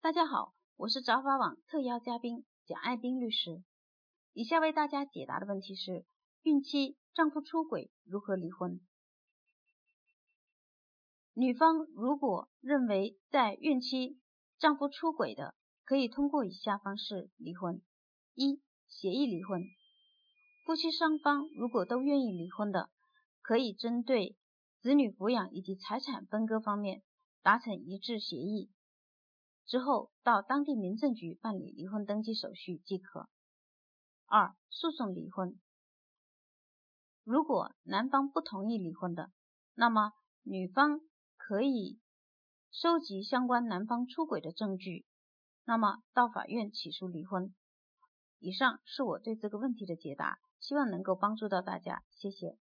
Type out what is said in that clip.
大家好，我是找法网特邀嘉宾蒋爱丁律师。以下为大家解答的问题是：孕期丈夫出轨如何离婚？女方如果认为在孕期丈夫出轨的，可以通过以下方式离婚：一、协议离婚。夫妻双方如果都愿意离婚的，可以针对子女抚养以及财产分割方面达成一致协议。之后到当地民政局办理离婚登记手续即可。二、诉讼离婚。如果男方不同意离婚的，那么女方可以收集相关男方出轨的证据，那么到法院起诉离婚。以上是我对这个问题的解答，希望能够帮助到大家，谢谢。